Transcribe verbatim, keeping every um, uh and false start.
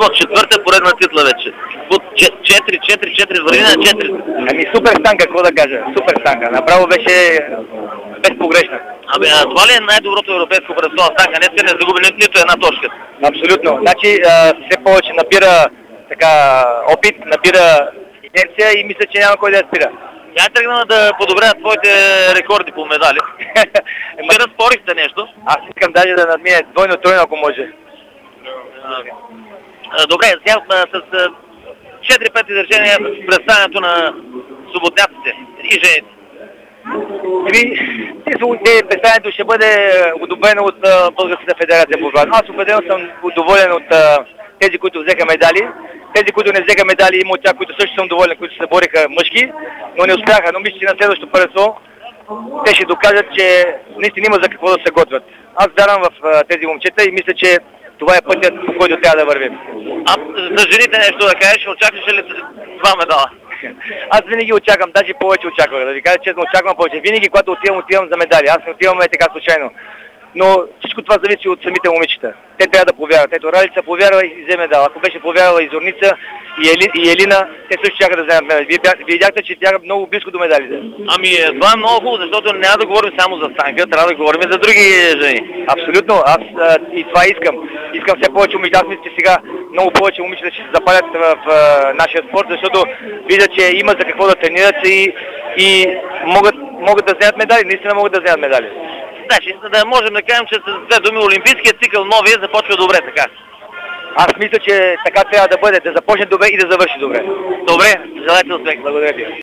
Станко, четвърта поредна титла вече. От четири четири четири върви на четири. Ами супер Станка, какво да кажа? Супер Станка. Направо беше безпогрешна. Абе, а това ли е най-доброто европейско първенство на Станка? Днес не загуби ни, нито една точка. Абсолютно. Значи а, все повече набира така опит, набира инерция и мисля, че няма кой да я спира. Тя тръгна да подобрява твоите рекорди по медали. Вчера спорихте нещо. Аз искам даже да надмине двойно-тройно, ако може. Добре, сега с четири-пет изречения представянето на суботняците и жените. Еми, представянето ще бъде одобрено от Българската федерация по отбрана. Аз определено съм доволен от тези, които взеха медали. Тези, които не взеха медали, има от тях, които също съм доволен, които се бориха мъжки, но не успяха. Но мисля, че на следващото първенство те ще докажат, че наистина има за какво да се готвят. Аз вярвам в тези момчета и мисля, че това е пътят, по който трябва да вървим. А за жените нещо да кажеш, очакваш ли два медала? Аз винаги очаквам, даже повече очаквах, да ви кажа честно, очаквам повече. Винаги, когато отивам, отивам за медали. Аз не отивам е така случайно. Но всичко това зависи от самите момичета. Те трябва да повярват. Ето, Ралица повярва и взе медал. Ако беше повярвала и Зорница, и, Ели, и Елина, те също чакат да вземат медали. Вие видяхте, че тя е много близко до медалите. Ами, това е много хубаво, защото няма да говорим само за Станка, трябва да говорим и за други жени. Абсолютно. Аз а, и това искам. Искам все повече момичета. Аз мисля, че сега много повече момичета ще се запалят в а, нашия спорт, защото виждат, че има за какво да тренират и, и могат, могат да вземат медали. Наистина могат да вземат медали. Значи, да можем да кажем, че с две думи олимпийският цикъл новия започва добре, така. Аз мисля, че така трябва да бъде, да започне добре и да завърши добре. Добре, желайте успех. Благодаря ви.